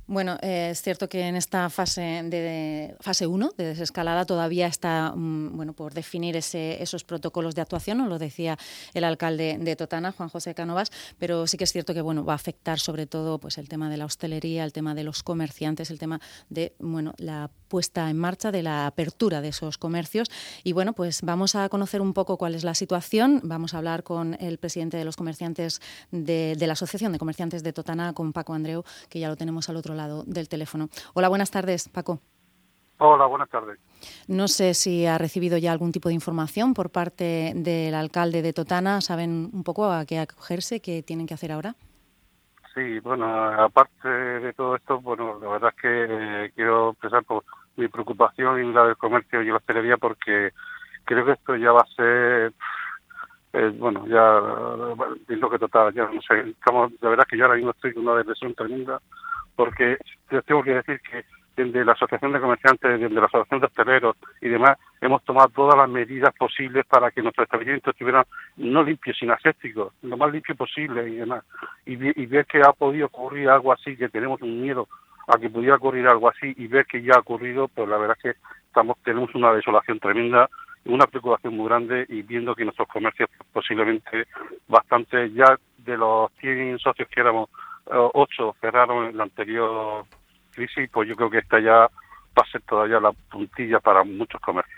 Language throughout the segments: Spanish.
Bueno, es cierto que en esta fase 1 de desescalada todavía está por definir esos protocolos de actuación, nos lo decía el alcalde de Totana, Juan José Cánovas, pero sí que es cierto que va a afectar sobre todo pues el tema de la hostelería, el tema de los comerciantes, el tema de la puesta en marcha de la apertura de esos comercios. Y pues vamos a conocer un poco cuál es la situación. Vamos a hablar con el presidente de los comerciantes de la Asociación de Comerciantes de Totana, con Paco Andreu, que ya lo tenemos al otro lado del teléfono. Hola, buenas tardes, Paco. Hola, buenas tardes. No sé si ha recibido ya algún tipo de información por parte del alcalde de Totana. ¿Saben un poco a qué acogerse, qué tienen que hacer ahora? Sí, aparte de todo esto, la verdad es que quiero expresar mi preocupación y la del comercio y la hostelería, porque creo que esto ya va a ser, ya, lo que total, ya no sé, la verdad es que yo ahora mismo estoy con una depresión tremenda, porque les tengo que decir que desde la Asociación de Comerciantes, desde la Asociación de Hosteleros y demás, hemos tomado todas las medidas posibles para que nuestros establecimientos estuvieran no limpios, sino asépticos, lo más limpio posible y demás. Y ver que ha podido ocurrir algo así, que tenemos un miedo a que pudiera ocurrir algo así, y ver que ya ha ocurrido, pues la verdad es que tenemos una desolación tremenda, una preocupación muy grande, y viendo que nuestros comercios posiblemente bastante, ya de los 100 socios que éramos, 8 cerraron en la anterior crisis, pues yo creo que esta ya va a ser todavía la puntilla para muchos comercios.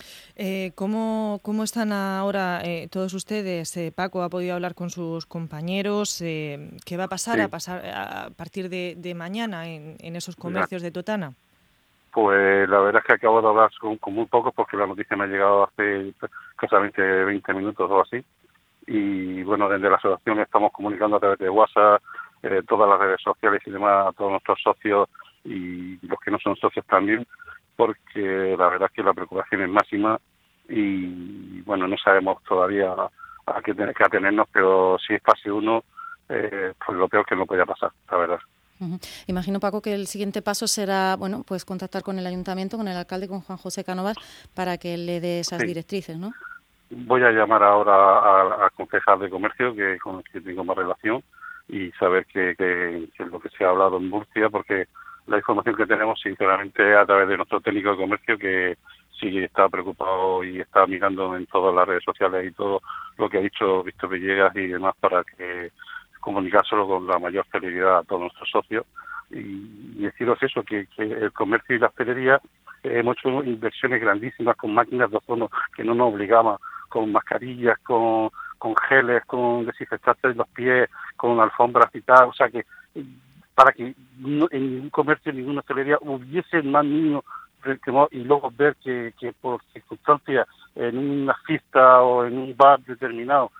¿Cómo están ahora todos ustedes? Paco ha podido hablar con sus compañeros. ¿Qué va a pasar, Sí. a partir de mañana en esos comercios de Totana? Pues la verdad es que acabo de hablar con muy pocos, porque la noticia me ha llegado hace escasamente 20 minutos o así. Y desde la asociación estamos comunicando a través de WhatsApp, todas las redes sociales y demás, a todos nuestros socios y los que no son socios también, porque la verdad es que la preocupación es máxima y no sabemos todavía a qué tener que atenernos, pero si es fase 1, pues lo peor que no podía pasar, la verdad. Uh-huh. Imagino, Paco, que el siguiente paso será pues contactar con el ayuntamiento, con el alcalde, con Juan José Cánovas, para que le dé esas directrices, ¿no? Voy a llamar ahora al concejal de comercio, con el que tengo más relación, y saber qué es lo que se ha hablado en Murcia, porque la información que tenemos, sinceramente, a través de nuestro técnico de comercio, que sí está preocupado y está mirando en todas las redes sociales y todo lo que ha dicho Víctor Villegas y demás, para que comunicárselo con la mayor celeridad a todos nuestros socios y deciros eso, que el comercio y la hostelería hemos hecho inversiones grandísimas con máquinas de ozono que no nos obligaban, con mascarillas, con geles, con desinfectantes de los pies, con alfombras y tal, o sea que para que en ningún comercio, en ninguna hostelería hubiese más niños, y luego ver que por circunstancias en una fiesta o en un bar determinado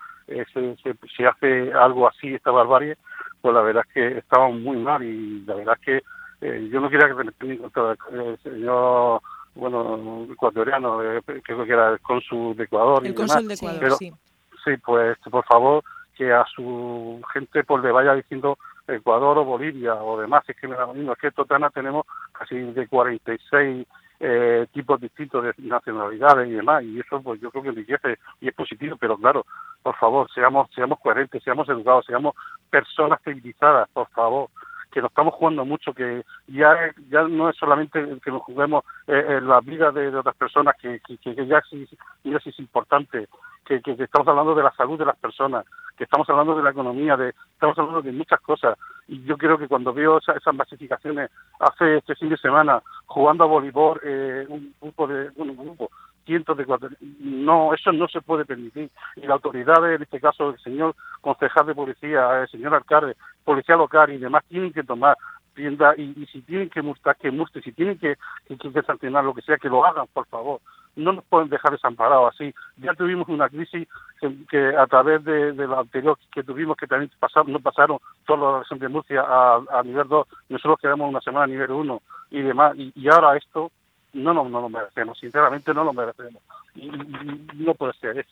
se hace algo así, esta barbarie, pues la verdad es que estamos muy mal, y la verdad es que yo no quería que me tenga contra el señor ecuatoriano, creo que era el cónsul de Ecuador el y demás, cónsul de Ecuador, pero sí. sí, pues por favor que a su gente pues le vaya diciendo Ecuador o Bolivia o demás, es que me da lo mismo, es que en Totana tenemos casi de 46 tipos distintos de nacionalidades y demás, y eso pues yo creo que enriquece y es positivo, pero claro, por favor, seamos coherentes, seamos educados, seamos personas civilizadas, por favor, que nos estamos jugando mucho, que ya no es solamente que nos juguemos en la vida de otras personas, que ya sí es importante, que estamos hablando de la salud de las personas, que estamos hablando de la economía, estamos hablando de muchas cosas, y yo creo que cuando veo esas masificaciones hace este fin de semana jugando a voleibol, un grupo, cientos de no, eso no se puede permitir, y la autoridad, en este caso el señor concejal de policía, el señor alcalde, policía local y demás, tienen que tomar tienda y si tienen que multar, que multen, si tienen que sancionar lo que sea, que lo hagan, por favor. No nos pueden dejar desamparados así. Ya tuvimos una crisis que a través de lo anterior que tuvimos, que también no pasaron toda la región de Murcia a nivel 2, nosotros quedamos una semana a nivel 1 y demás, y ahora esto no lo merecemos, sinceramente no lo merecemos. No puede ser.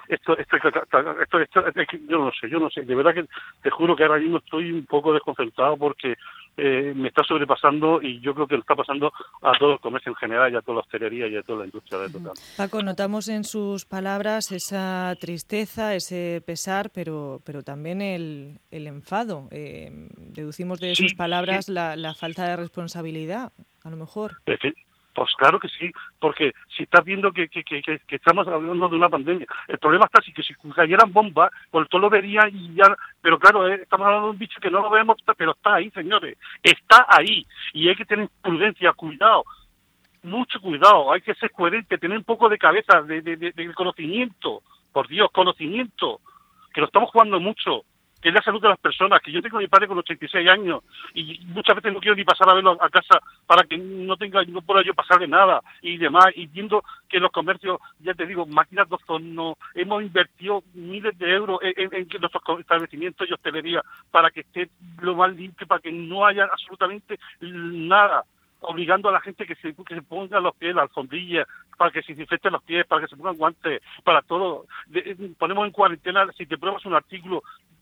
Yo no sé. De verdad que te juro que ahora mismo estoy un poco desconcertado porque me está sobrepasando y yo creo que lo está pasando a todo el comercio en general y a toda la hostelería y a toda la industria de total. Paco, notamos en sus palabras esa tristeza, ese pesar, pero también el enfado. Deducimos de sus palabras la falta de responsabilidad, a lo mejor. Pues claro que sí, porque si estás viendo que estamos hablando de una pandemia, el problema está así que si cayeran bombas, pues todo lo vería y ya, pero claro, estamos hablando de un bicho que no lo vemos, pero está ahí, señores, está ahí, y hay que tener prudencia, cuidado, mucho cuidado, hay que ser coherente, tener un poco de cabeza, de conocimiento, por Dios, conocimiento, que lo estamos jugando mucho, que es la salud de las personas, que yo tengo a mi padre con 86 años y muchas veces no quiero ni pasar a verlo a casa para que no pueda yo pasarle nada y demás, y viendo que los comercios, ya te digo, máquinas de ozono, hemos invertido miles de euros en nuestros establecimientos y hostelería para que esté lo más limpio, para que no haya absolutamente nada, obligando a la gente que se ponga los pies, la alfombrilla, para que se desinfecten los pies, para que se pongan guantes, para todo. Ponemos en cuarentena, si te pruebas un artículo,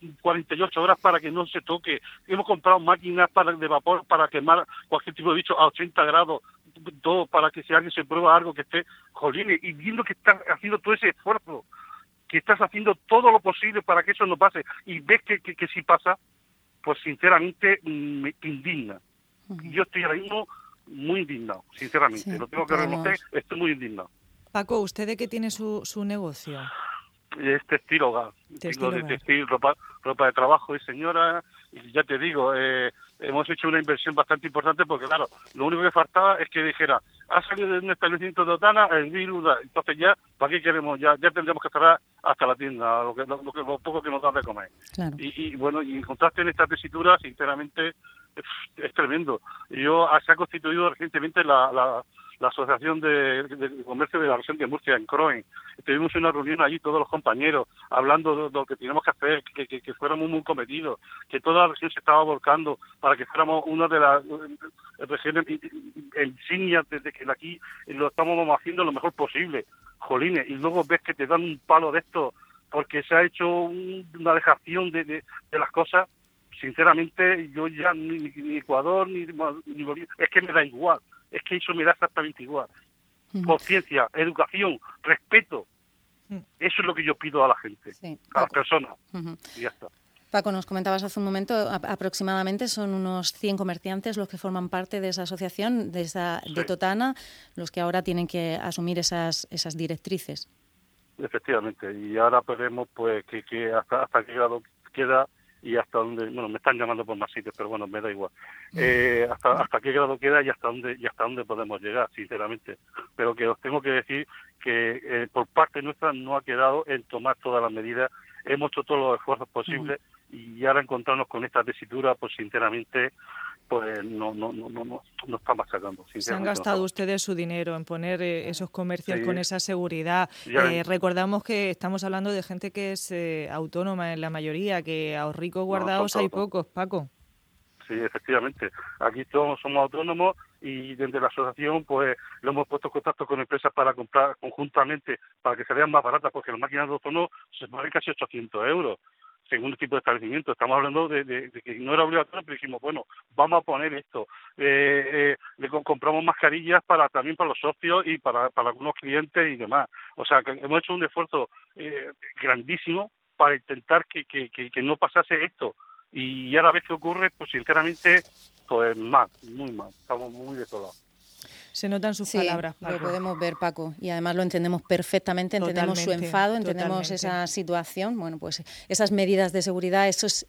48 horas para que no se toque. Hemos comprado máquinas de vapor para quemar cualquier tipo de bicho a 80 grados, todo para que si alguien se prueba algo que esté, jolines, y viendo que estás haciendo todo ese esfuerzo, que estás haciendo todo lo posible para que eso no pase, y ves que sí pasa, pues sinceramente me indigna. Yo estoy ahora mismo muy indignado, sinceramente. Sí, lo tengo que reconocer, estoy muy indignado. Paco, ¿usted de qué tiene su negocio? Es textil hogar, textil, ropa de trabajo y señora, y ya te digo, hemos hecho una inversión bastante importante porque claro, lo único que faltaba es que dijera, ha salido de un establecimiento de Totana el virus, entonces ya, ¿para qué queremos? Ya tendremos que cerrar hasta la tienda, lo poco que nos da de comer. Claro. Y bueno, y en contraste en esta tesitura, sinceramente, es tremendo. Se ha constituido recientemente la Asociación de Comercio de la Región de Murcia, en Croen. Tuvimos una reunión allí, todos los compañeros, hablando de lo que teníamos que hacer, que fuéramos muy cometidos, que toda la región se estaba volcando para que fuéramos una de las regiones insignias desde que aquí lo estamos haciendo lo mejor posible. Jolines, y luego ves que te dan un palo de esto porque se ha hecho una dejación de las cosas. Sinceramente, yo ya ni Ecuador ni Bolivia, es que me da igual. Es que eso me da exactamente igual. Conciencia, educación, respeto. Eso es lo que yo pido a la gente, sí, a las personas. Y ya está. Paco, nos comentabas hace un momento, aproximadamente son unos 100 comerciantes los que forman parte de esa asociación, de Totana, los que ahora tienen que asumir esas directrices. Efectivamente, y ahora veremos pues que hasta qué grado queda y hasta dónde, bueno, me están llamando por más sitios, pero bueno, me da igual. Hasta qué grado queda y hasta dónde podemos llegar, sinceramente. Pero que os tengo que decir que por parte nuestra no ha quedado en tomar todas las medidas. Hemos hecho todos los esfuerzos posibles y ahora encontrarnos con esta tesitura, pues sinceramente, pues no está machacando. Se han gastado ustedes su dinero en poner esos comercios con esa seguridad. Recordamos que estamos hablando de gente que es autónoma en la mayoría, que ahorricos guardados hay pocos, Paco. Sí, efectivamente. Aquí todos somos autónomos y desde la asociación pues lo hemos puesto en contacto con empresas para comprar conjuntamente para que se vean más baratas, porque las máquinas de ozono se valen casi 800 euros. Según el tipo de establecimiento. Estamos hablando de que no era obligatorio, pero dijimos, bueno, vamos a poner esto. Le compramos mascarillas también para los socios y para algunos clientes y demás. O sea, que hemos hecho un esfuerzo grandísimo para intentar que no pasase esto. Y ahora vez que ocurre, pues sinceramente, pues muy mal. Estamos muy desolados. Se notan sus palabras, Paco. Lo podemos ver, Paco, y además lo entendemos perfectamente, entendemos su enfado, entendemos esa situación, bueno, pues esas medidas de seguridad, esos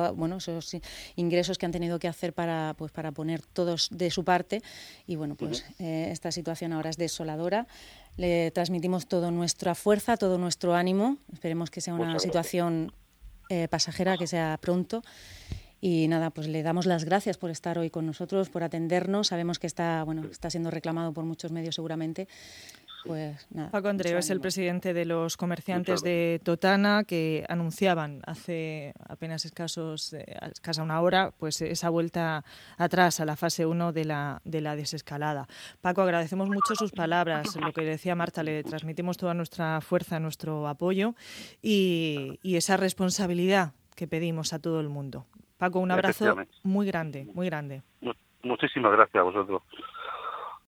ingresos que han tenido que hacer para poner todos de su parte, y bueno, pues esta situación ahora es desoladora. Le transmitimos toda nuestra fuerza, todo nuestro ánimo, esperemos que sea una situación pasajera, que sea pronto. Y nada, pues le damos las gracias por estar hoy con nosotros, por atendernos. Sabemos que está siendo reclamado por muchos medios seguramente. Pues nada. Paco Andreu es el presidente de los comerciantes de Totana, que anunciaban hace apenas escasa una hora, pues esa vuelta atrás a la fase 1 de la desescalada. Paco, agradecemos mucho sus palabras. Lo que decía Marta, le transmitimos toda nuestra fuerza, nuestro apoyo y esa responsabilidad que pedimos a todo el mundo. Paco, un abrazo muy grande, muy grande. Muchísimas gracias a vosotros.